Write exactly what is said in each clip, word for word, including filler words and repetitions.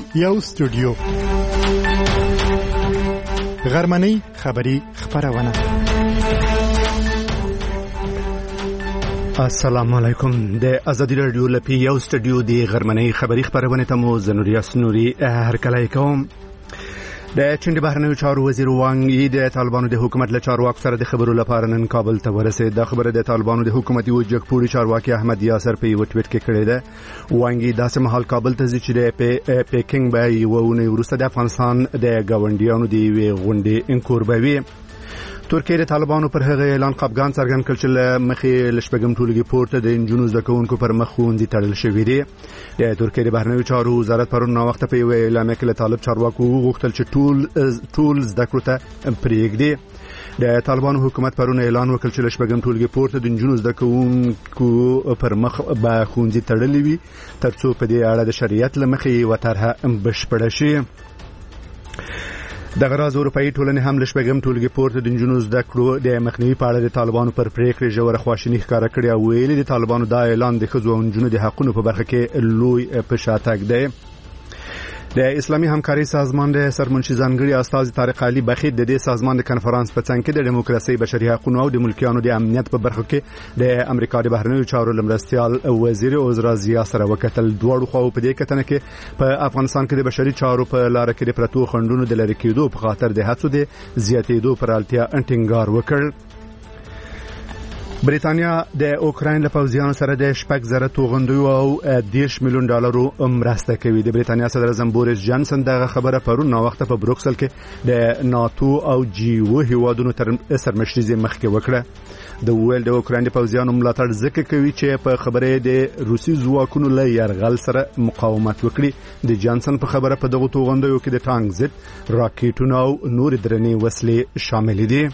یو استودیو غرمنۍ خبری خبرونه. السلام علیکم. د ازادي رادیو لپاره یو استودیو دی غرمنۍ خبری خبرونه ته مو زنوري اسنوري هرکلای کوم. د چین د بهرنیو چارو وزیر وانګ یی د طالبانو د حکومت له چارواکو سره د خبرو لپاره نن کابل ته ورسېد. د خبره د طالبانو د حکومتي وجګپوري چارواکي احمد یاسر په یو ټویټ کې کړی ده. وانګ یی داسې مهال کابل ته ځي چې د پیکینګ به یو ونه ورسته د افغانستان د گاونډیانو دی وی غونډې انکوربوي. ترکیه د طالبانو پر هغه اعلان خپګان څرګند کړ چې مخې لشپګم ټولګي پورته د انجونو زکونکو پر مخ خوندې تړل شوې دي. د ترکیه د بهرنیو چارو وزارت پرون نو وخت په یو اعلان کې له طالب چارواکو وغوښتل چې ټول ټول زدکړو ته پریږدي. د طالبانو حکومت پرون اعلان وکړ چې لشپګم ټولګي پورته د انجونو زکونکو پر مخ به خوندې تړلې وي ترڅو په دې اړه د شریعت لمخې و طرحه بشپړه شي. د غراز اروپאי ټولنې هم لشپګم ټولګي پورته د انجونو زده کړو د مخنیوي په اړه د طالبانو پر پریکړې ژوره خواشیني ښکاره کړې او ویلي د طالبانو دا اعلان د ښځو او انجونو د حقونو په برخه کې لوی په شاتګ دی. د اسلامي همکاري سازمان د سرمنشي ځانګړي استاد طارق علي بخیت د دې سازمان د کنفرانس په څنګ کې د دیموکراسي بشري حقوقو او د ملکیانو د امنیت په برخه کې د امریکا د بهرنیو چارو لمرستيال وزیر عزرا ضیا سره وکتل. دوړو خو په دې کتنه کې په افغانستان کې د بشري چارو په لار کې د پرتو خندونو د لری کېدو په خاطر د هڅو د زیاتېدو پر اړتیا انټینګار وکړ. بریتانیا د اوکراین له پوځیانو سره د شپږ زره توغندیو او دیش میلیون ډالرو مرسته کوي. د بریتانیا صدر اعظم بوریس جانسن دغه خبره پرون نو وخت په بروکسل کې د ناتو او جی او هیوادونو تر سرمشري مخکې وکړه. د ویل د اوکراین د پوځیانو ملاتړ ذکر کوي چې په خبره د روسي ځواکونو له يرغل سره مقاومت وکړي. د جانسن په خبره په دغه توغندیو کې د ټانک ضد راکټونو او نور درنې وسلې شامل دي.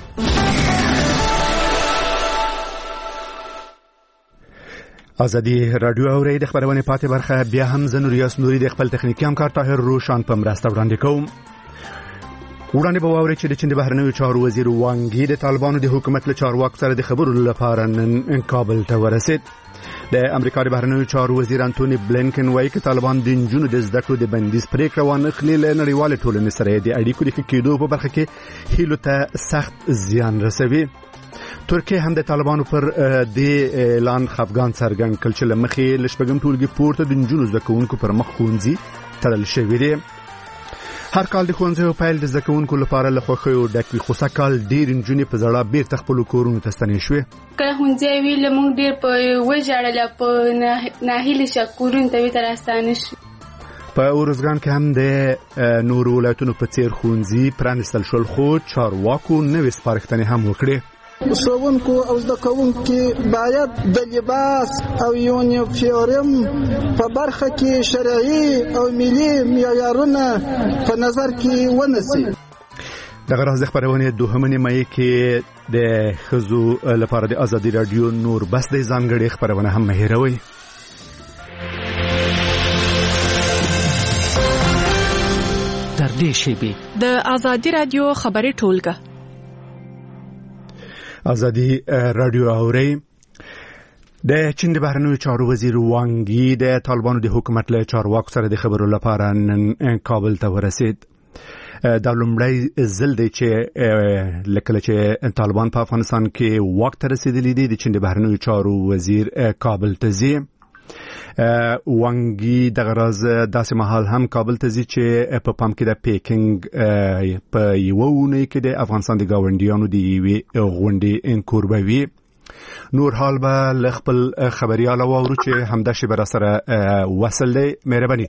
ازادي رادیو اوري د خبرونه پاتې برخه بیا هم زنوریاس نوري د خپل تخنیکی همکار طاهر روشان په مرسته وړاندې کوم. وړاندې به واوري چې د چین د بهرنیو چارو وزیر وانګ یی د طالبانو د حکومت له چارواکو سره د خبرو لپاره نن کابل ته ورسېد. د امریکا د بهرنیو چارو وزیر انټونی بلینکن وایي چې طالبان د انجونو د زده کړو د بندیز پریکړه وانه خلې له نړیوال ټولنې سره د اړیکو د کېدو په برخه کې هیلو ته سخت زیان رسوي. ترکیه هم د طالبانو پر د اعلان خپګان څرګند کړ چې لمخې لشپګم ټولګي پورته د انجونو زکونکو پر مخ خونځي تړل شوی دی. هر کال د خونځو پیل د زکونکو لپاره له خوښیو ډک وي، خو سکهال ډیر انجونې په زړه بیرته خپل کورونو ته ستنې شوې. کله خونځي وی لمون ډیر په وژړل په ناهیلي شکورون ته وی ترستانه شي. په اورزګان کې هم د نور ولایتونو په څیر خونځي پرانستل شول، خو چارواکو نوې سپارښتنې هم وکړې. ښوونکو او زده کوونکو باید د لباس او یونیفورم په برخه کې شرعي او ملي معیارونه په نظر کې ونیسي. دغه راز د خبرونه دوهمه نیمه کې د خزو لپاره د ازادي رادیو نور بس د ځانګړي خبرونه هم مهیروي. تر دې شی د ازادي رادیو خبري ټولګه ازادي رادیو اوري. د چین د بهرنیو چارو وزیر وانګ یی د طالبانو د حکومت له چارواکو سره د خبرو لپاره نن کابل ته ورسېد. د لومړی ځل دی چې لکه چې طالبان په افغانستان کې واک ته رسیدلی دي د چین د بهرنیو چارو وزیر کابل ته ځي. وانګ یی د غراز داسې مهال هم کابل ته ځي چې په پام کې د پیکینګ په یو ونه کې د افغانستان د گاونډیانو د یوې غونډې انکوربوي. نور حال به ل خپل خبريال واورو چې همدا شی بر سره وصل دی. مهرباني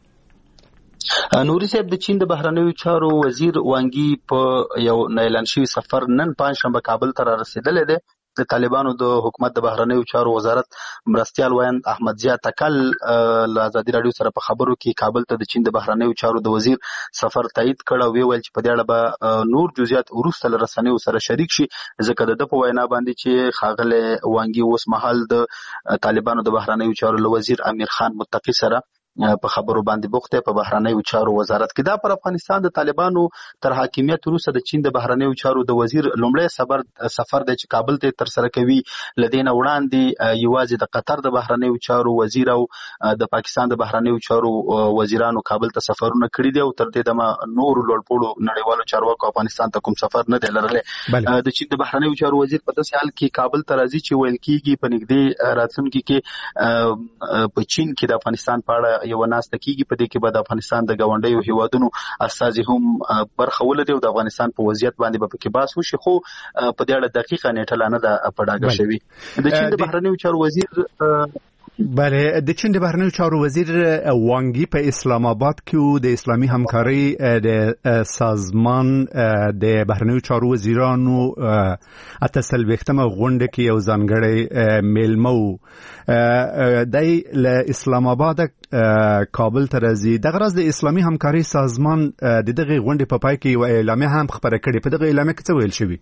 نوري صاحب، د چین د بهرنیو چارو وزیر وانګ یی په یو اعلان شوی سفر نن پنځشنبه کابل ته رسیدلی دی. د طالبانو د حکومت د بهرنیو چارو وزارت مرستيال وایند احمد ضیا تکل له ازادي رادیو سره په خبرو کې کابل ته د چین د بهرنیو چارو د وزیر سفر تایید کړ او ویل چې په دې اړه به نور جزئیات وروسته له رسنیو سره شریک شي، ځکه د په وینا باندې چې خاغله وانګ یی اوس مهال د طالبانو د بهرنیو چارو له وزیر امیر خان متقی سره په خبرو باندې بوخت دی په بهرنیو چارو وزارت کې. دا پر افغانستان د طالبانو تر حاکمیت وروسته د چین د بهرنیو چارو د وزیر لومړی سفر سفر دی چې کابل ته تر سره کوي. لدین وړاندې یوازې د قطر د بهرنیو چارو وزیر او د پاکستان د بهرنیو چارو وزیرانو کابل ته سفرونه کړي دي او تر دې دمه نور لوړپوړو نړیوالو چارواکو افغانستان ته کوم سفر نه دی لرلی. د چین د بهرنیو چارو وزیر په داسې حال کې کابل ته راځي چې ویل کېږي په نږدې راتلونکي کې په چین کې د افغانستان په اړه یو ناسته کېږي. په دې کې به د افغانستان د ګاونډیو هیوادونو استازي هم برخه ولري او د افغانستان په وضعیت باندې به پکې بحث وشي. خو په دې اړه دقیقه نیټه لا نه ده په ډاګه شوې. د چین د بهرنیو چارو وزیر بله د چین د بهرنیو چارو وزیر وانګي په اسلام آباد کې د اسلامي همکاري د سازمان د بهرنیو چارو وزیرانو اته څلوېښتمه غونډه کې یو ځانګړی میلمه و. دی له اسلام آباد کابل ته راځي. دغه راز د اسلامي همکاري سازمان د دغه غونډې په پای کې یو اعلامیه هم خپره کړې. په دغه اعلامیه کې څه ویل شوي؟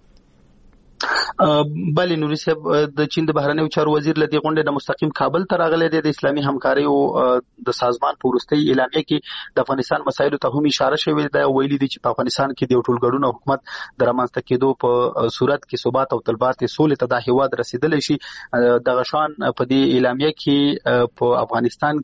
بله نوري صاحب د چین د بهرنیو چارو وزیر له دې غونډې نه مستقیم کابل ته راغلی دی. د اسلامي همکارۍ د سازمان په وروستۍ اعلامیه کې د افغانستان مسایلو ته هم اشاره شوې ده. ویلي دي چې په افغانستان کې د یو ټولګډون حکومت د رامنځته کېدو په صورت کې ثبات او تلپاتې سولې ته دا هیواد رسیدلی شي. دغه شان په دې اعلامیه کې په افغانستان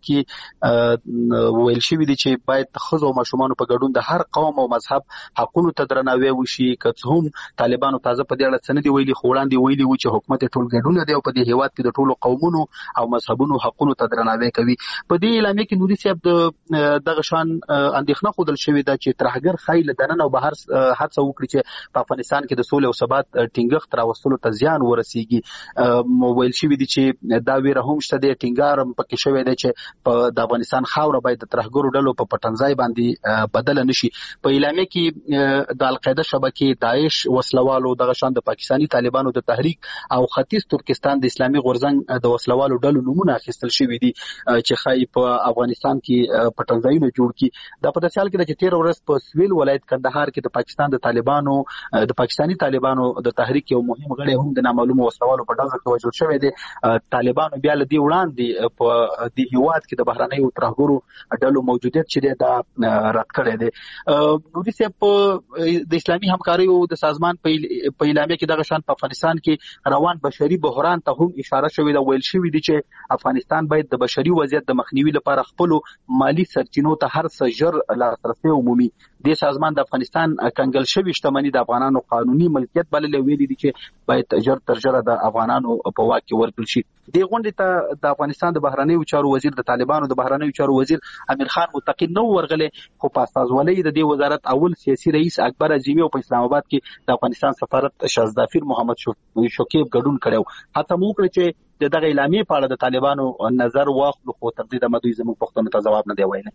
کې ویل شوي دي چې باید د ښځو او ماشومانو په ګډون د هر قوم او مذهب حقونو ته درناوی وشي. که څه هم طالبانو تازه په دې اړه څه نه دي ویلي، خو وړاندې ویلي و چې حکومت ټول ګډون دی او په دې هیواد کې د ټولو قومونو او مذهبونو حقونو ته درناوی کوي. په دې اعلامیه کې نوري صاحب د دغه شان اندېښنه ښودل شوې ده چې ترهګر ښایي له دننه او بهر هڅه وکړي چې په افغانستان کې د سولې او ثبات ټینګښت راوستلو ته زیان ورسیږي. ویل شوي دي چې دا ویره هم شته دی، ټینګار هم پکې شوی دی چې د افغانستان خاوره باید د ترهګرو ډلو په پټنځای باندې بدله نشي. په اعلامیه کې د القاعده شبکې، داعش وسلوالو، دغه شان د پاکستاني طالبانو د تحریک او ختیځ ترکستان د اسلامي غورځنګ د وسلوالو ډلو نمونه اخیستل شوي دي چې ښایي په افغانستان کې پټنځایونه جوړ کړي. دا په داسې حال کې ده چې تېره ورځ په سویل ولایت کندهار کې د پاکستان د طالبانو د پاکستاني طالبانو د تحریک یو مهم غړی هم د نامعلومو وسلوالو په ډزه کې وژل شوی دی. طالبانو بیا له دې وړاندې په دې هیواد کې د بهرنیو ترهګرو ډلو موجودیت چې دی دا رد کړی دی. نوري صاحب د اسلامي همکاریو د سازمان په اعلامیه کې دغه شان په افغانستان کې روان بشري بحران ته هم اشاره شوې ده. ویل شوي دي چې افغانستان باید د بشري وضعیت د مخنیوي لپاره خپلو مالی سرچینو ته هر څه ژر لاسرسی ومومي. دې سازمان د افغانستان کنګل شوي شتمني د افغانانو قانوني ملکیت بللې. ویلي دي چې باید ژر تر ژره د افغانانو په واک کې ورکړل شي. دې غونډې ته د افغانستان د بهرنیو چارو وزیر د طالبانو د بهرنیو چارو وزیر امیر خان متقی نو ورغلی، خو په استازولۍ د دې وزارت اول سیاسي رئیس اکبر عظیمی او په اسلام آباد کې د افغانستان سفارت شازدافیر محمد شوکیب ګډون کړو. هڅه مو وکړه چې د دغه اعلامیې په اړه د طالبانو نظر واخلو، خو تر دې دمه دوی زموږ پوښتنو ته ځواب نه دی ویلی.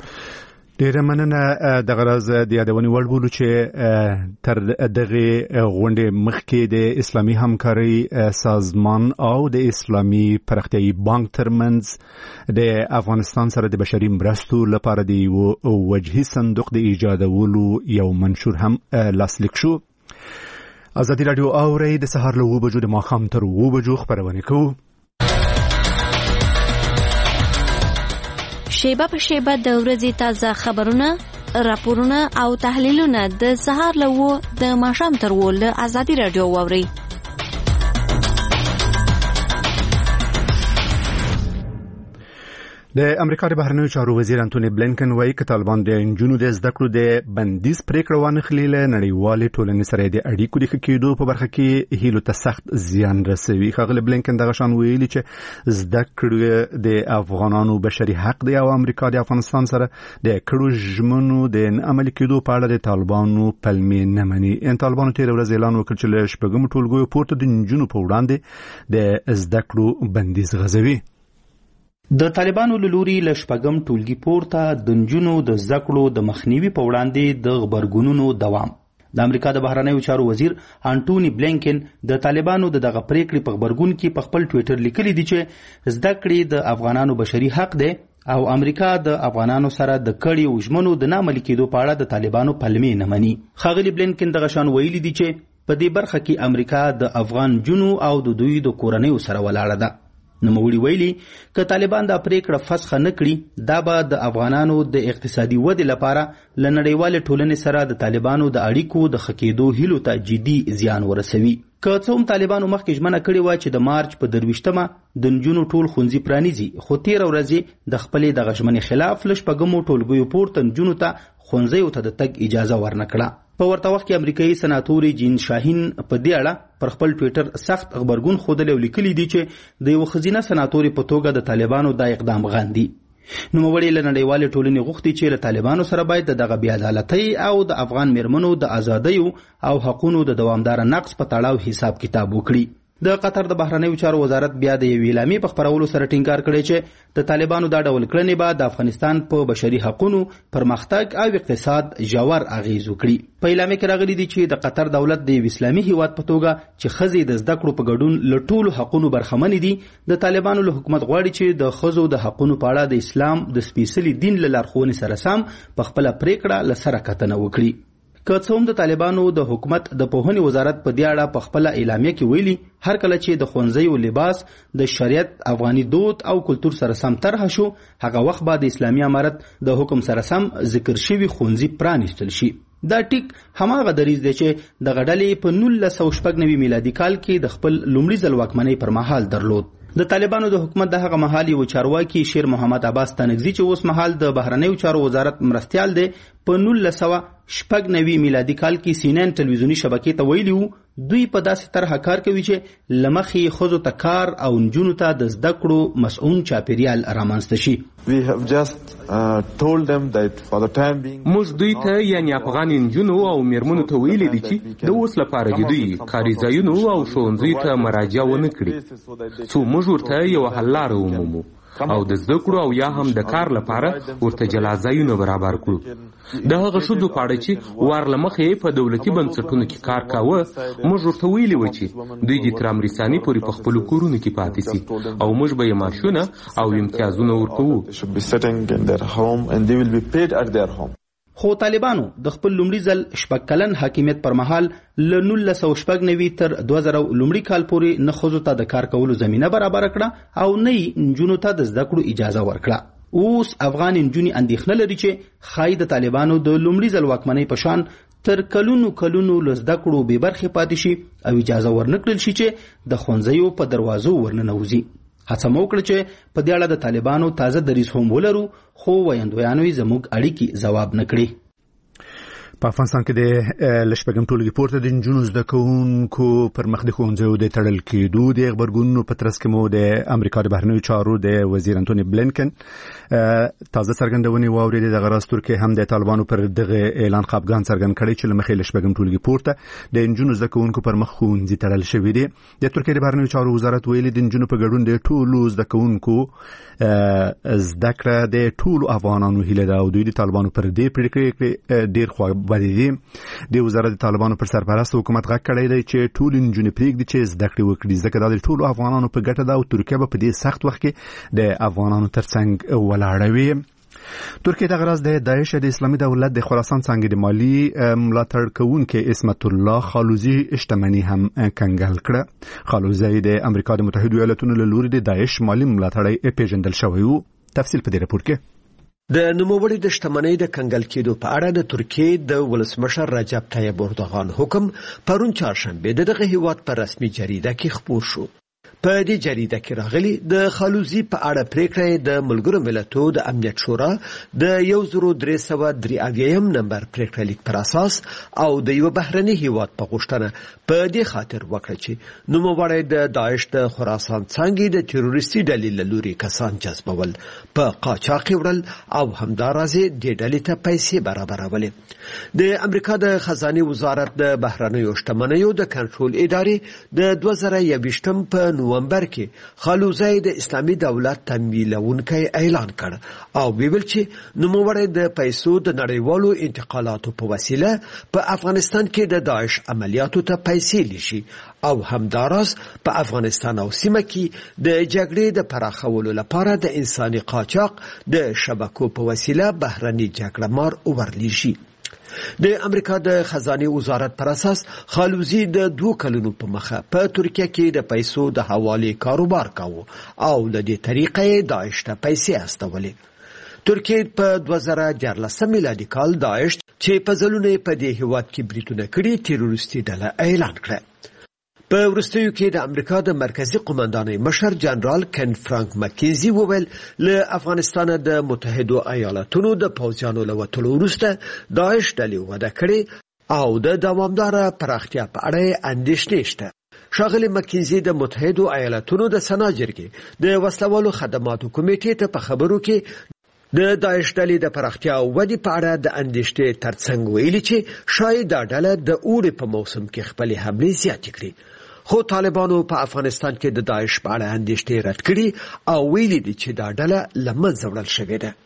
ډیره مننه. دغه راز د یادونې وړ بولو چې تر دغه غونډې مخکې د اسلامي همکارۍ سازمان او د اسلامي پراختیایي بانک ترمنځ د افغانستان سره د بشري مرستو لپاره د یو وجهي صندوق د ایجادولو یو منشور هم لاسلیک شو. ازادي راډیو اوري د سهار له اوه بجو د ماښام تر اوه بجو خبرونه کوو. شیبه په شیبه د ورځې تازه خبرونه، راپورونه او تحلیلونه د سهار له اوه د ماښام تر اوه له ازادي راډیو واورئ. د امریکا د بهرنیو چارو وزیر انټونی بلینکن وایي چې طالبان د انجونو د زده کړو د بندیز پریکړه وانخلي له نړیوالې ټولنې سره د اړیکو د ښه کېدو په برخه کې هیلو ته سخت زیان رسوي. ښاغلی بلینکن دغه شان ویلي چې زده کړې د افغانانو بشري حق دی او امریکا د افغانستان سره د کړو ژمنو د نه عملي کېدو په اړه د طالبانو پلمې نه مني. طالبانو تېره ورځ اعلان وکړ چې له شپږمو ټولګیو پورته د انجونو په وړاندې د زده کړو بندیز غځوي. د طالبانو له لوري له شپږم ټولګي پورته د نجونو د زده کړو د مخنیوي په وړاندې د غبرګونونو دوام. د امریکا د بهرنیو چارو وزیر انټونی بلینکن د طالبانو د دغه پریکړې په غبرګون کې په خپل ټویټر لیکلي دي چې زده کړې د افغانانو بشري حق دی او امریکا د افغانانو سره د کړیو ژمنو د نه عملي کېدو په اړه د طالبانو پلمې نه مني. ښاغلي بلینکن دغه شان ویلي دي چې په دې برخه کې امریکا د افغان جنو او د دوی د کورنیو سره ولاړه ده. نوموړي ویلي که طالبان دا پریکړه فسخه نه کړي دا به د افغانانو د اقتصادي ودې لپاره له نړیوالې ټولنې سره د طالبانو د اړیکو د ښه کېدو هیلو ته جدي زیان ورسوي. که څه هم طالبانو مخکې ژمنه کړې وه چې د مارچ په درویشتمه د نجونو ټول ښوونځي پرانیزي، خو تېره ورځې د خپلې دغه ژمنې خلاف له شپږمو ټولګیو پورته نجونو ته ښوونځیو ته د تګ اجازه ورنه کړه. په ورته وخت کې امریکایي سناتوري جین شاهین په دې اړه پر خپل ټویټر سخت غبرګون ښودلی او لیکلي دي چې د یوه ښځینه سناتوري په توګه د طالبانو دا اقدام غندي. نوموړي له نړیوالې ټولنې غوښتي چې له طالبانو سره باید د دغه بېعدالتۍ او د افغان میرمنو د ازادیو او حقونو د دوامداره نقض په تړاو حساب کتاب وکړي. د قطر د بهرنیو چارو وزارت بیا د یوې اعلامیې په خپرولو سره ټینګار کړی چې د طالبانو دا ډول کړنې به د افغانستان په بشري حقونو، پرمختګ او اقتصاد ژور اغیز وکړي. په اعلامیه کې راغلي دي چې د قطر دولت د یو اسلامي هیواد په توګه چې ښځې د زده کړو په ګډون له ټولو حقونو برخمنې دي، د طالبانو له حکومت غواړي چې د ښځو د حقونو په اړه د اسلام د سپېڅلي دین له لارښوونې سره سم په خپله پریکړه له سره کتنه وکړي. که څه هم د طالبانو د حکومت د پوهنې وزارت په دې اړه په خپله اعلامیه کې ویلي هر کله چې د ښوونځیو لباس د شریعت، افغاني دود او کلتور سره سم طرحه شو، هغه وخت به د اسلامي امارت د حکم سره سم ذکر شوي ښوونځي پرانیستل شي. دا ټیک هماغه دریځ دی چې دغه ډلې په نولس سوه شپږ نوي میلادي کال کې د خپل لومړي ځل واکمنۍ پر مهال درلود. د طالبانو د حکومت د هغه مهال یو چارواکي شیر محمد عباس تنگزي چې اوس مهال د بهرنیو چارو وزارت مرستیال دی، په نولس سوه شپږ نوي میلادي کال کې سی ان ان ټلویزیوني شبکې ته ویلي وو دوی په داسې طرحه کار کوي چې له مخې ښځو ته کار او نجونو ته د زده کړو مسعون چاپیریال رامنځته شي. موږ دوی ته یعنې افغان نجونو او میرمنو ته ویلي دي چې د اوس لپاره دې دوی کاري ځایونو او ښوونځیو ته مراجعه ونه کړي، څو موږ ورته یوه حل لاره ومومو او د زده کړو او یا هم د کار لپاره ورته جلا ځایونه برابر کړو. د هغه ښځو په اړه چې وار له مخې په دولتي بنسټونو کې کار کاوه، موږ ورته ویلي وو چې دوی دې تر امریساني پورې په خپلو کورونو کې پاتې سي او موږ به یې معاشونه او امتیازونه ورکوو. خو طالبانو د خپل لومړي ځل شپږ کلن حاکمیت پر مهال له نولس سوه شپږ نوي تر دوه زره لومړي کال پورې نه ښځو ته د کار کولو زمینه برابره کړه او نه یې نجونو ته د زده کړو اجازه ورکړه. اوس افغان نجونې اندېښنه لري چې ښایي د طالبانو د لومړي ځل واکمنۍ په شان تر کلونو کلونو له زده کړو بې برخې پاتې شي او اجازه ورنه کړل شي چې د ښوونځیو په دروازو ورننوځي. هڅه مو وکړه چې په دې اړه د طالبانو تازه دریځ هم ولرو، خو ویاندویانو یې زموږ اړیکې ځواب نه کړي. په افغانستان کې د له شپږم ټولګي پورته د نجونو زده کوونکو پر مخ د ښوونځیو د تړل کېدو د غبرګونونو په ترڅ کې مو د امریکا د بهرنیو چارو د وزیر انټوني بلینکن تازه څرګندونې واورېدې. دغه راز ترکیه هم د طالبانو پر دغه اعلان خپګان څرګند کړی چې له مخې له شپږم ټولګي پورته د نجونو زده کوونکو پر مخ ښوونځي تړل شوي دي. د ترکیه د بهرنیو چارو وزارت ویلي د نجونو په ګډون د ټولو زده کوونکو زده کړه د ټولو افغانانو هیله ده او دوی د طالبانو پر دې پریکړې ډېر خوابدي دي. د وزارت د طالبانو پر سرپرست حکومت غږ کړی دی چې ټول نجونې پرېږدي چې زده کړې وکړي، ځکه دا د ټولو افغانانو په ګټه ده او ترکیه به په دې سخت وخت کې د افغانانو ترڅنګ ولاړه وي. ترکیه دغه راز د داعش د اسلامي دولت د خراسان څانګې د مالي ملاتړ کوونکي اسمت الله خالوزي شتمني هم کنګل کړه. خالوزي د امریکا د متحدو ایالاتونو له لوري د داعش مالي ملاتړی پیژندل شوی و. تفصیل په دې راپور کې. د نوموړي د شتمنۍ د کنګل کېدو په اړه د ترکیې د ولسمشر رجب طیب اردوغان حکم پرون چهارشنبه د دغه هیواد په رسمي جریده کې خپور شو. په دې جریده کې راغلي د خالوزي په اړه پریکړه د ملګرو ملتونو د امنیت شورا د یو زرو درې سوه درې اویایم نمبر پریکړه لیک پر اساس او د یو بهرني هیواد په غوښتنه په دې خاطر وکړه چې نوموړی د داعش د خراسان څانګې د تروریستي ډلې له لوري کسان جذبول، په قاچاق وړل او همدارازې دې ډلې ته پیسې برابرولې. د امریکا د خزانه وزارت د بهرنیو شتمنیو د کنټرول ادارې د دوه زره یوویشتم په نومبر کې خالوزي د اسلامي دولت تمویلونکی اعلان کړ او ویل چې نوموړی د پیسو د نړیوالو انتقالاتو په وسیله په افغانستان کې د داعش عملیاتو ته پیسې لیشي او همداراز په افغانستان او سیمه کې د جګړې د پراخولو لپاره د انساني قاچاق د شبکو په وسیله بهرني جګړه مار ورلیشي. د امریکا د خزانه وزارت پر اساس خالوزی د دوه کلونو په مخه په ترکیه کې د پیسو د حواله کاروبار کاوه او له دې طریقې داعش ته پیسې استولې. ترکیه په دوه زره دیارلس میلادي کال داعش چې په ځلونه په دې هیواد کې بریټونه کړي تروریستي ډله اعلان کړه. په وروستیو کې د امریکا د مرکزی قومندانۍ مشر جنرال کن فرانک مکینزي وویل له افغانستان د متحده ایالاتونو د پوځیانو له وتلو وروسته داعش ډلې وده کړې او د دوامداره پراختیا په اړه اندېښنې شته. ښاغلي مکینزي د متحده ایالاتونو د سنا جرګې د وسلوالو خدماتو کمیټې ته په خبرو کې د داعش ډلې د پراختیا او ودې په اړه د اندېښنې ترڅنګ ویلي چې شاید دا ډله د اوړي په موسم کې خپلې حملې زیاتې کړي. خو طالبانو په افغانستان کې د داعش په اړه اندېښنې رد کړي او ویلي دي چې دا ډله له منځه وړل شوې ده.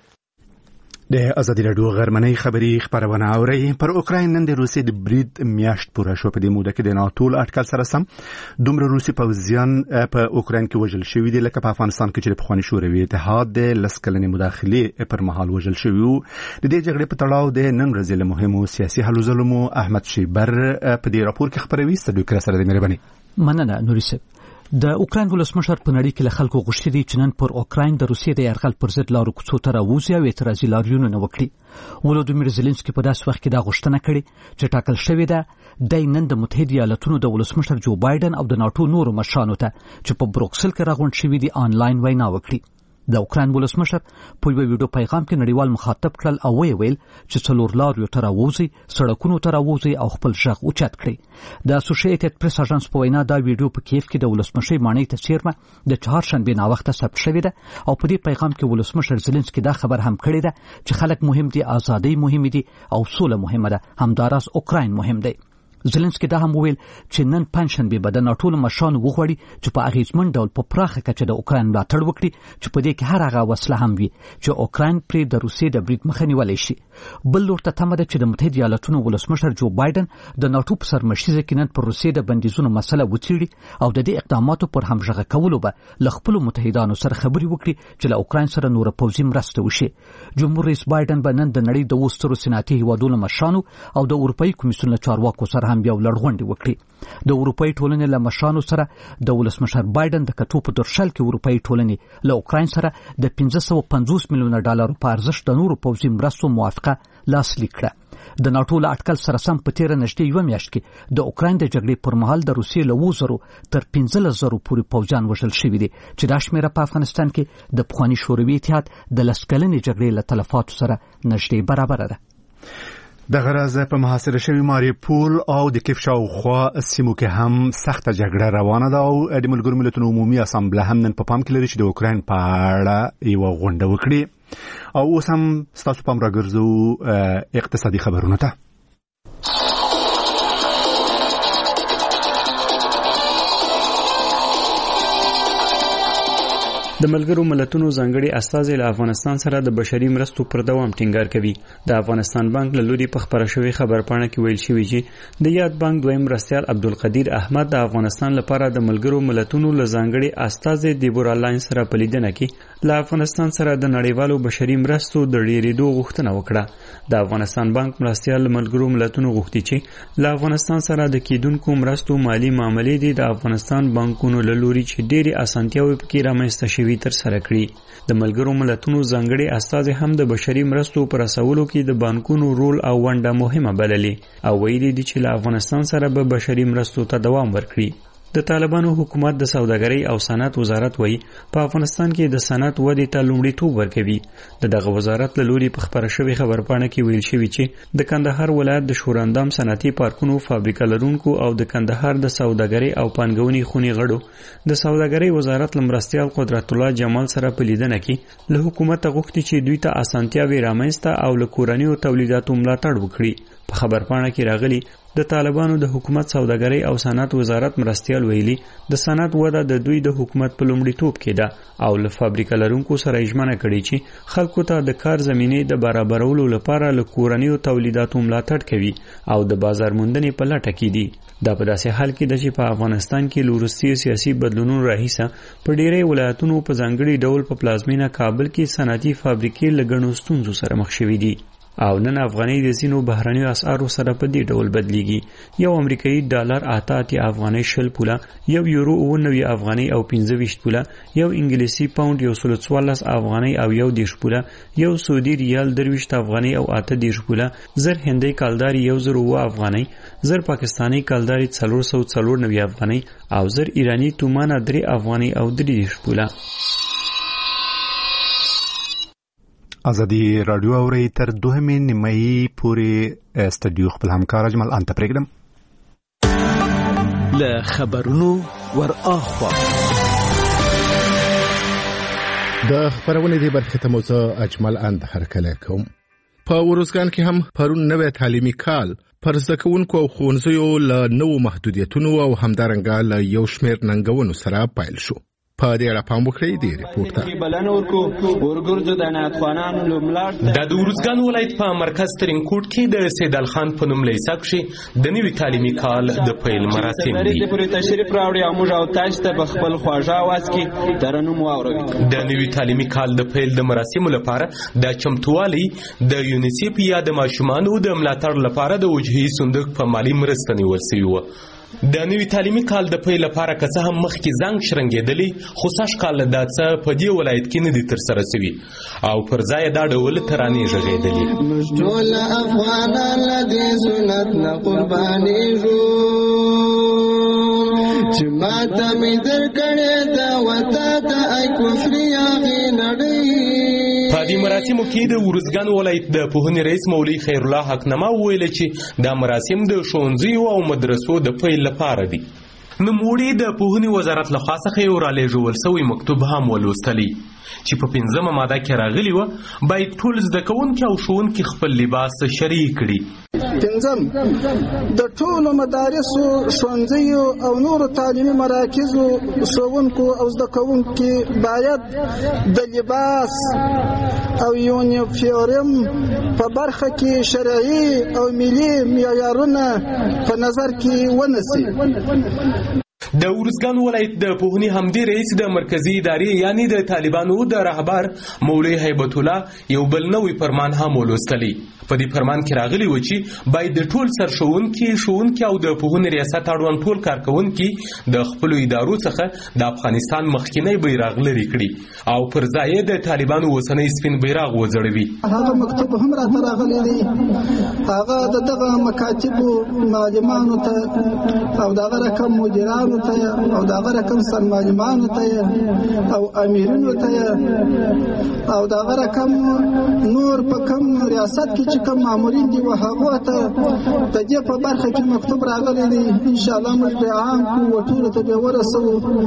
د ازادي راډیو غرمنۍ خبري خبرونه اوري. پر اوکراین نن د روسي د برید میاشت پوره شو. په دې موده کې د ناتو اټکل سره سم دومره روسي پوځیان په اوکراین کې وژل شوي دي لکه په افغانستان کې چې د پخواني شوروي اتحاد د لس کلنې مداخلې پر مهال وژل شوي وو. د دې جګړې په تړاو د نن ورځې له مهمو سیاسي هلو ځلو احمد شیبر په دې راپور کې خبروي. ستاسو کړه سره د مهرباني مننه نوري صاحب. د اوکراین ولسمشر په نړۍ کې له خلکو غوښتي دي چې نن پر اوکراین د روسیې د یرغل پر ضد لارو کوڅو ته راوځي او اعتراضي لاریونونه وکړي. ولودیمیر زيلنسکي په داس وخت کې دا غوښتنه کړې چې ټاکل شوې ده د نن د متحده ایالاتونو د ولسمشر جو بایدن او د ناتو نورو مشرانو ته چې په بروکسل کې راغونډ شوي دي آنلاین وینا وکړي. د اوکراین ولسمشر په یو ویډیو پیغام کې نړیوال مخاطب کړل او ویل چې څلور لاریو ته راوځي، سړکونو ته راوځي او خپل ژغ اوچت کړي. د اسوسییټډ پریس اژانس په وینا دا ویډیو په کیف کې د ولسمشر مانۍ ته چیرمه د چهارشنبه نا وخت ثبت شوې ده او په دې پیغام کې ولسمشر زيلنسکي دا خبر هم کړی ده چې خلک مهم دي، ازادي مهم دي او سوله مهمه ده، همداراز اوکراین مهم دی. زيلنسکي دا هم ویل چې نن پنځشنبه به د ناتو مشرانو وغوړي چې په اغیزمن ډول په پراخه کچه د اوکراین ملاتړ وکړي چې په دې کې هر هغه وسله هم وي چې اوکراین پرې د روسیې د برید مخه نیولی شي. بل لور ته تمه ده چې د متحده ایالاتونو ولسمشر جو بایدن د ناتو په سرمشیزه کې نن پر روسیې د بندیزونو مسله وڅېړي او د دې اقداماتو پر همغږي کولو به له خپلو متحدانو سره خبرې وکړي چې له اوکراین سره نور پوځي مرسته وشي. جمهور رئیس بایدن به نن د نړۍ د وسترو صنعتي هیوادونو مشرانو او د اروپאי کمیسیون له چارواکو سره هم یو لړغونډې وکړي. د اروپאי ټولنې له مشرانو سره د ولسمشر بایدن د کټو په درشل کې اروپאי ټولنې له اوکراین سره د پنځه سوه پنځوس میلیونه ډالر په ارزښت د نورو پوځي مرستو موافقه لاسلیک کړه. د ناتو له اټکل سره سم په تیره نږدې یوه میاشت کې د اوکراین د جګړې پر مهال د روسیې له اووه زرو تر پنځلس زرو پورې پوځیان وژل شوي دي چې دا شمېره په افغانستان کې د پخواني شوروي اتحاد د لس کلنې جګړې له تلفاتو سره نږدې برابره ده. د غرض په محاصره شوی ماریپول او د کیف شاوخوا سیمو کې هم سخته جګړه روانه ده او د ملګرو ملتونو عمومي اسامبله هم نن په پام کې لري چې د اوکراین په اړه یوه غونډه وکړي. او اوس هم ستاسو پام راګرځو اقتصادي خبرونو ته. د ملګرو ملتونو ځانګړي استازي له افغانستان سره د بشري مرستو پر دوام ټینګار کوي. د افغانستان بانک له لوري په خبره شوی خبرپاڼه کې ویل شوی چې د یاد بانک دویم مرستیال عبدالقدیر احمد د افغانستان لپاره د ملګرو ملتونو له ځانګړي استازي دیبورا لاین سره په لیدنه کې له افغانستان سره د نړیوالو بشري مرستو د ډیرېدو غوښتنه وکړه. د افغانستان بانک مرستیال ملګرو ملتونو غوښتي چې له افغانستان سره د کیدونکو مرستو مالی معاملې دي د افغانستان بانکونو له لوري چې ډېری اسانتیاوې پکې رامنځته شوي تر سره کړي. د ملګرو ملتونو ځانګړي استازي هم د بشري مرستو پر رسولو کې د بانکونو رول او ونډه مهمه بللې او ویلي دي چې له افغانستان سره به بشري مرستو ته دوام ورکړي. د طالبانو حکومت د سوداګرۍ او صنعت وزارت وایي په افغانستان کې د صنعت ودې ته لومړیتوب ورکوي. د دغه وزارت له لوري په خبره شوې خبرپاڼه کې ویل شوي چې د کندهار ولایت د شوراندام صنعتي پارکونو فابریکه لرونکو او د کندهار د سوداګرۍ او پانګونې خونې غړو د سوداګرۍ وزارت لمرستیال قدرت الله جمال سره په لیدنه کې له حکومت غوښتي چې دوی ته اسانتیاوې رامنځته او له کورنیو تولیداتو ملاتړ وکړي. په خبرپاڼه کې راغلي د طالبانو د حکومت سوداګرۍ او صنعت وزارت مرستیال ویلي د صنعت وده د دوی د حکومت په لومړیتوب کې ده او له فابریکه لرونکو سره ژمنه کړې چې خلکو ته د کار زمینې د برابرولو لپاره له کورنیو تولیداتو ملاتړ کوي او د بازار موندنې په لټه کې دي. دا په داسې حال کې ده چې په افغانستان کې له وروستي سیاسي بدلونونو راهیسه په ډېری ولایتونو په ځانګړي ډول په پلازمینه کابل کې صنعتي فابریکې له ګڼو ستونزو سره مخ شوي دي. او نن افغانۍ د ځینو بهرنیو اسعارو سره په دې ډول بدلیږي. یو امریکایي ډالر اته اتیا افغانۍ شل پوله، یو یورو اوه نوي افغانۍ او پنځه ویشت پوله، یو انګلیسي پاوند یو سل څوارلس افغانۍ او یو دېرش پوله، یو سعودي ریال درویشت افغانۍ او اته دېرش پوله، زر هندۍ کالداري یو زر اوه افغانۍ، زر پاکستاني کالداري څلور سوه څلور نوي افغانۍ او زر ایراني تومانه درې افغانۍ او درې دېرش پوله. ازادي رادیو اوري تر دوهمې نیمایي پورې استډیو خپل همکار اجمل انت پرېږدم له خبرونو ور اخوا د خبرونې دی برخه ته موزه اجمل انت هرکله کوم. په ورزګان کې هم پرون نوې تعلیمي کال پر زکونکو او ښوونځیو له نوو محدودیتونو او همدارنګه له یو شمېر ننګونو سره پیل شو. په دې اړه پام وکړئ د ریپورت ته. د ورزګان ولایت په مرکز ترینکوټ کې د سیدال خان په نوم لیسه کې د نوي تعلیمي کال د پیل مراسم دي. د نوي تعلیمي کال د پیل د مراسمو لپاره د چمتووالي د یونیسیف یا د ماشومانو د ملاتړ لپاره د وجهي صندوق په مالی مرسته نیول شوی و. د نوي تعلیمي کال د پیل لپاره که څه هم مخکې زنګ شرنګېدلی خو سږ کال دا څه په دې ولایت کې نه دي ترسره شوي او پر ځای دا ډول ترانې غږېدلې. موږ ټول افغانان له دې سنت نه قربانېږو چې ماته مې درکړې ده وتا ته ای کفري هغې نړۍ. په دې مراسمو کې د ورزګان ولایت د پوهنې رئیس مولوي خیر الله حقنما وویل چې دا مراسم د ښوونځیو او مدرسو د پیل لپاره دي. نوموړي د پوهنې وزارت له خوا څخه یو رالیږل شوی مکتوب هم ولوستلی چې په پنځمه ماده کې راغلی و باید ټول زده کوونکي او ښوونکي خپل لباس شریک کړي. پنځم د ټولو مدارسو ښوونځیو او نورو تعلیمي مراکزو ښوونکو او زده کوونکي باید د لباس او یونیفورم په برخه کې شرعي او ملي معیارونه په نظر کې ونیسي. د ورزګان ولایت د پوهنې همدې رئیس د مرکزی ادارې یعنی د طالبانو د رهبر مولوي هیبت الله یو بل نوی فرمان هم ولوستلی. په دې فرمان کې راغلی و چې باید د ټول سرښوونکي ښوونکي او د پوهنې ریاست اړوند ټول کارکوونکي د خپلو ادارو څخه د افغانستان مخکینی بیرغ لرې کړي او پر ځای یې د طالبانو اوسنی سپین بیرغ وځړوي. هغه مکتوب هم راته راغلی دی، هغه د دغه مکاتبو معلمانو ته او دغه رقم مدیرانو ته او دغه رقم سر معلمانو ته او امیرینو ته او دغه رقم نور په کوم ریاست کې چې کوم مامورین دي و هغه ته د دې په برخه کې مکتوب راغلی دی. ان شاء الله موږ به عام کو ټول ته به ورسو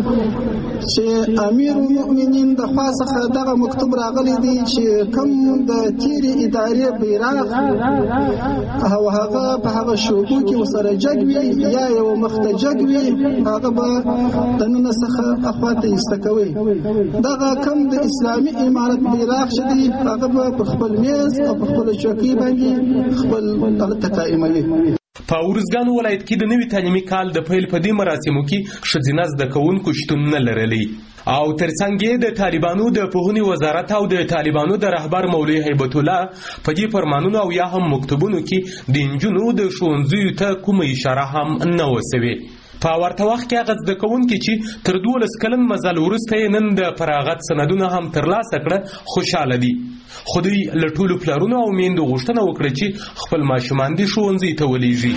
چې امیر المؤمنین د خوا څخه دغه مکتوب راغلی دی چې کوم د تیری ادارې بیرغ او هغه په هغه شوبو کې وسره جګوي یا یو مخته جګوي هغه به د نن څخه اخواته استکوي. دغه کوم د اسلامي امارت بیرغ شدي هغه به په خپل میز او په خپل چوکۍ باندې خپل دغه تقایموي. په ورزګان ولایت کې د نوي تعلیمي کال د پیل په دې مراسمو کې ښځینه زده کوونکو شتون نه لرلی او ترڅنګ یې د طالبانو د پوهنې وزارت او د طالبانو د رهبر مولوي هیبت الله په دې فرمانونو او یا هم مکتوبونو کې د نجونو د ښوونځیو ته کومه اشاره هم نه وه سوې. په ورته وخت کې هغه زده کوونکي چې تر دولس کلن مزل وروسته یې نن د فراغت سندونه هم ترلاسه کړه خوشحاله دي. خو دوی له ټولو پلرونو او میندو غوښتنه وکړه چې خپل ماشومان دې ښوونځي ته ولېږي.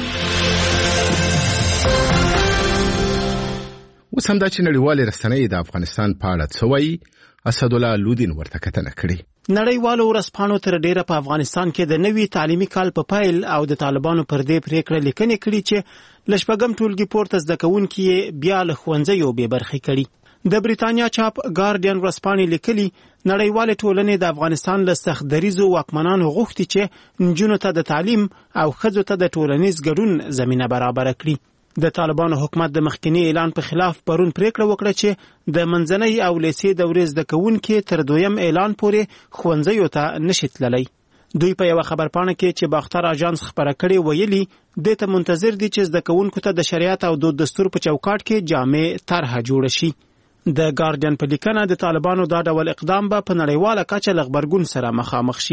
اوس همدا چې نړیوالې رسنۍ د افغانستان په اړه څه وایي، اسدالله لودین ورته کتنه کړې. نړیوالو ورځپاڼو تر ډیره په افغانستان کې د نوي تعلیمي کال په پایل او د طالبانو پر دې پریکړه لیکنې کړي چې له شپږم ټولګي پورته زده کوونکي بیا له ښوونځیو بې برخې کړي. د بریتانیا چاپ ګارډین ورځپاڼې لیکلي نړیوالې ټولنې د افغانستان له سخت دریځو واکمنانو غوښتي چې نجونو ته د تعلیم او ښځو ته د ټولنیز ګډون زمینه برابره کړي. د طالبانو حکومت د مخکنی اعلان په خلاف پرون پریکړه وکړه چې د منځنۍ او لیسې دورې زده کوونکي تر دویم اعلان پورې ښوونځیو ته نشي تللی. دوی په یو خبرپاڼه کې چې باختر اژانس خبره کړې ویلي دې ته منتظر دي چې زده کوونکو ته د شریعت او د دستور په چوکاټ کې جامع طرحه جوړه شي. د ګارډین په لیکنه د طالبانو دا ډول اقدام به په نړیواله کچه له غبرګون سره مخامخ شي.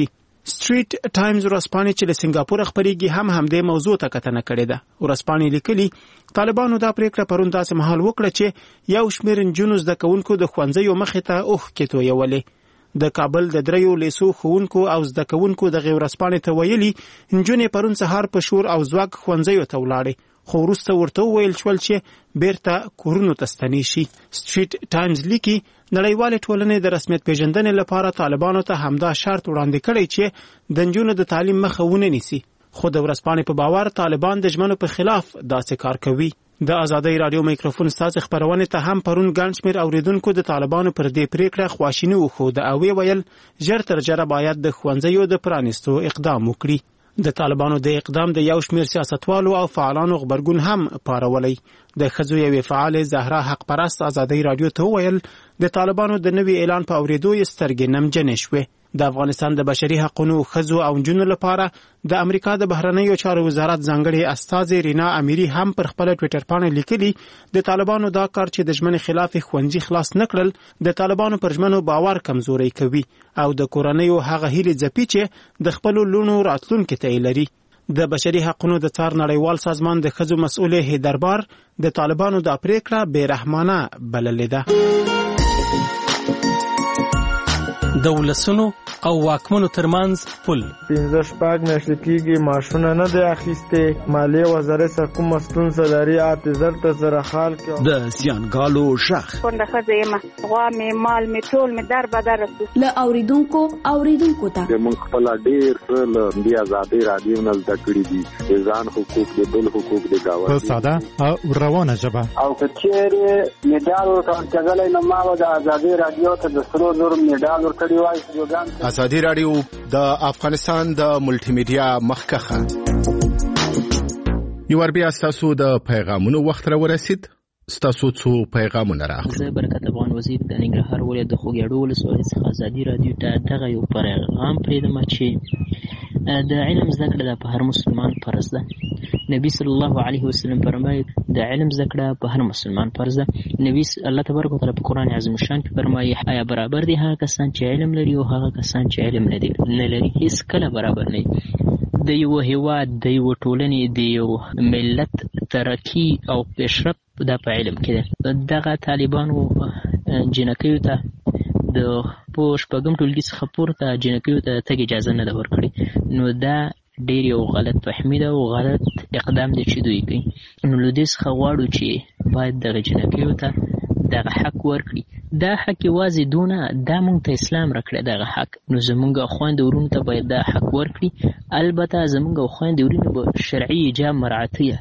سټریټ ټایمز ورځپاڼې چې له سنگاپور خبريږي هم همدې موضوع ته کتنه کړې ده. ورځپاڼې لیکلي طالبانو دا پریکړه پرون داسې مهال وکړه چې یو شمېر نجونو زده کوونکو د ښوونځیو مخې ته اوښکې تویولې. د کابل د دریو لیسو ښوونکو او زده کوونکو د ورځپاڼې ته ویلي نجونې پرون سهار په شور او ځواک ښوونځیو ته ولاړې، خو وروسته ورته وویل شول چې بیرته کورونو ته ستنې شي. سټریټ ټایمز لیکي نړیوالې ټولنې د رسمیت پیژندنې لپاره طالبانو ته همدا شرط وړاندې کړی چې د نجونو د تعلیم مخه ونه نیسي، خو د ورځپاڼې په باور طالبان د ژمنو په خلاف داسې کار کوي. د ازادۍ رادیو میکروفون ستاسو خبرونه ته هم پرون ګڼ شمېر اوریدونکو د طالبانو پر دې پریکړه خواشیني وښوده او ویل ژر تر ژره باید د ښوونځیو د پرانیستو اقدام وکړي. د طالبانو د اقدام د یو شمېر سیاستوالو او فعالانو غبرګون هم پارولی. د ښځو یوې فعال زهرا حق پرست ازادۍ رادیو ته وویل د طالبانو د نوي اعلان په اوریدو یې سترګې نمجنې شوې. د افغانستان د بشري حقوقو ښځو او نجونو لپاره د امریکا د بهرنیو چارو وزارت ځانګړي استازي رینا امیری هم پر خپل ټوئیټر باندې لیکلي د طالبانو دا کار چې د ژمنې خلاف ښوونځي خلاص نکړل د طالبانو پر ژمنو باور کمزوري کوي او د کورنیو هغه هیلې ځپي چې د خپل لونو راتلونکي ته لري. د بشري حقوقو د څار نړیوال سازمان د ښځو مسؤل هیدربار د طالبانو د پریکړه بې رحمانه بللې ده. د ولسونو او واکمنو ترمنځ پل پنځه شپږ میاشتې کېږي معاشونه نه دی اخیستې، مالیې وزارت کومه ستونزه لري اته زر ته زره خال کې د زیانګالو شخ کونډه ښځه یم، غوا مې مال مې ټول مې در بدر رسو له اوریدونکو اوریدونکو ته موږ خپل ډېر څه له دې ازادۍ رادیو نه زده کړي دي، د ځان حقوق د بل حقوق د گاونډي په ساده او روانه ژبه او که چیرې میډال ورته کېدلی نو ما به د ازادۍ رادیو ته د سرو زرو میډال ورکړی وای. ازادي رادیو د افغانستان د ملټي میډیا مخکخه یو ور بیا تاسو د پیغامونو وخت را ورسید. ستاسو څو پیغامونه راغلي. زه برکت افغان وزیر د ننګرهار ولایت د خوږیاړو ولسوالۍ څخه ازادي رادیو ته دغه یو پیغام پرېږدم چې د علم زده کړه د په هر مسلمان فرض ده. نبی صلی الله علیه وسلم فرمایي د علم زده کړه په هر مسلمان فرض ده. نبی الله تبارک وتعالی په قرآن عظیم الشان کې فرمایي آیا برابر دي هغه کسان چې علم لري او هغه کسان چې علم نه لري؟ هیڅ کله برابر نه دي. د یو هیواد د یو ټولنې د یو ملت ترقی او پیشرفت دا په علم کې ده. دغه طالبانو جنکیو ته د په شپږم ټولګي څخه پورته جنکیو ته تګ اجازه نه ده ورکړې، نو دا ډېر یو غلط فهمي ده او غلط اقدام دی چې دوی کوي. نو له دې څخه غواړو چې باید دغه جنکیو ته دغه حق ورکړي. دا حق یوازې دونه دا موږ ته اسلام راکړی دغه حق، نو زمونږ خویندې ورونو ته باید دا حق ورکړي. البته زمونږ خویندې ورونو به شرعي حجاب مراعتیه.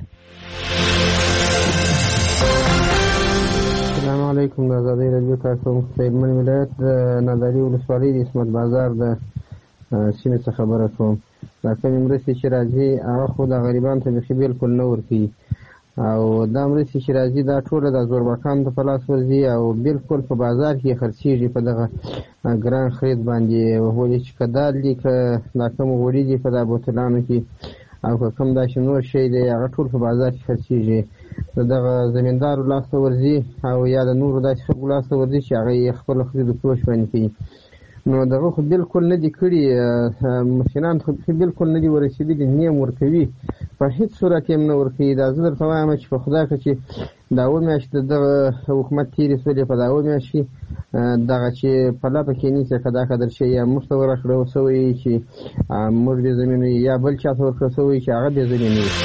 السلام علیکم. د ازادۍ رادیو کارکوونکو سید من ولایت د نادري ولسوالۍ د اسمت بازار د سیمې څخه خبره کوم. دا کومې مرستې چې راځي هغه خو د غریبانو ته بیخي بالکل نه ورکوي او دا مرستې چې راځي دا ټوله د زورباکانو ته په لاس ورځي او بالکل په بازار کې خرڅېږي په دغه ګران خرید باندې. ولې چې که دال دي که دا کوم غوړي دي په دا بوتلانو کې او که کوم داسې نور شی دی هغه ټول په بازار کې خرڅېږي. د دغه زمیندارو لاس ته ورځي او یا د نورو داسې خلکو لاس ته ورځي چې هغه یې خپل خرید و فروش باندې کوي. نو دغه خو بالکل نه دي کړي، مسکینان خو بالکل نه دي ورسېدلي، نیم ورکوي، په هېڅ صورت یې هم نه ورکوي. دا زه درته وایم چې په خدا که چې دا اووه میاشتې د دغه حکومت تېرې شولې په دا اووه میاشت کې دغه چې په لپه کې نیسي که دا قدر شی یا موږ ته ورکړی شوی چې موږ بې زمین وي یا بل چا ته ورکړی شوی چې هغه بې زمین وي.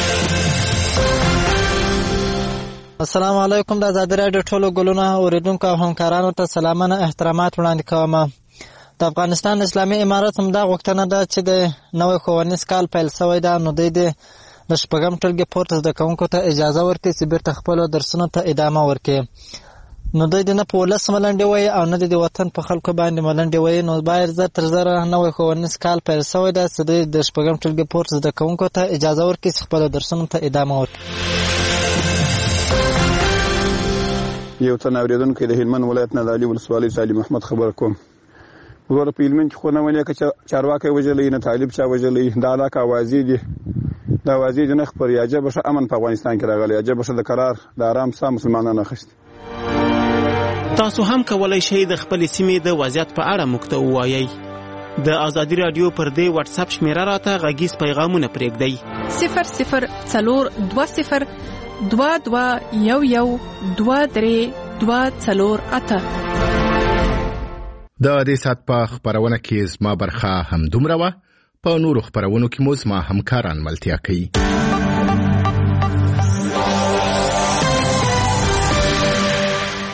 السلام علیکم. د ازادي راډیو ټولو ګلونو اوریدونکو او همکارانو ته سلامونه احترامات وړاندې کوم. د افغانستان اسلامي امارت هم دا غوښتنه ده چې د نوی ښوونیز کال پیل شوی ده، نو دوی د شپږم ټولګي پورته زده کوونکو ته اجازه ورکړي چې بیرته خپلو درسونو ته ادامه ورکړي. نو دوی د نه په ولس ملنډې وایي او نه د وطن په خلکو باندې ملنډې وایي. نو باید زر تر زره نوی ښوونیز کال پیل شوی ده چې دوی د شپږم ټولګي پورته زده کوونکو ته اجازه ورکړي چې خپلو درسونو ته ادامه ورکړي. یو تن اوریدونکی د هلمند ولایت نه د علي ولسوالۍ صالح محمد خبر کوم. وګوره په هلمند کې خو نه ولې که چارواکی وژلی نه طالب چا وژلی، دا علاقه اوازې دي، دا اوازې دي نه خپرې. عجبه ښه امن په افغانستان کې راغلی، عجبه ښه د قرار د ارام ساه مسلمانانو اخیستي. تاسو هم کولی شئ د خپلې سیمې د وضعیت په اړه موږ ته ووایئ. د ازادي رادیو پر دې واتس اپ شمیره راته غږیز پیغامونه پرېږدئ صفر صفر څلور دوه صفر دوه دوه یو یو دوه درې دوه څلور اته. د دې سات په خبرونه کې زما برخه هم دومره وه. په نورو خبرونو کې مو زما همکاران ملتیا کوي.